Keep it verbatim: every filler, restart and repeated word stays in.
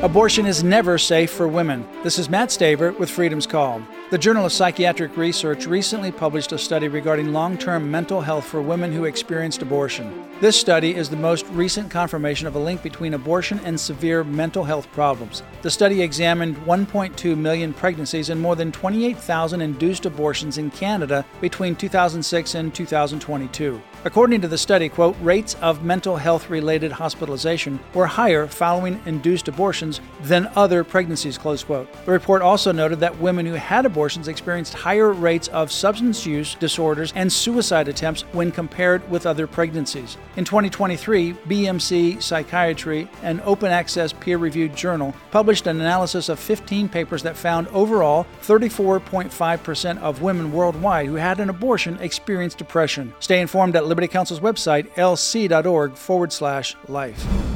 Abortion is never safe for women. This is Matt Staver with Freedom's Call. The Journal of Psychiatric Research recently published a study regarding long-term mental health for women who experienced abortion. This study is the most recent confirmation of a link between abortion and severe mental health problems. The study examined one point two million pregnancies and more than twenty-eight thousand induced abortions in Canada between two thousand six and two thousand twenty-two. According to the study, quote, rates of mental health-related hospitalization were higher following induced abortions than other pregnancies, close quote. The report also noted that women who had abortions experienced higher rates of substance use disorders and suicide attempts when compared with other pregnancies. In twenty twenty-three, B M C Psychiatry, an open-access peer-reviewed journal, published an analysis of fifteen papers that found overall thirty-four point five percent of women worldwide who had an abortion experienced depression. Stay informed at Liberty Counsel's website, lc.org forward slash life.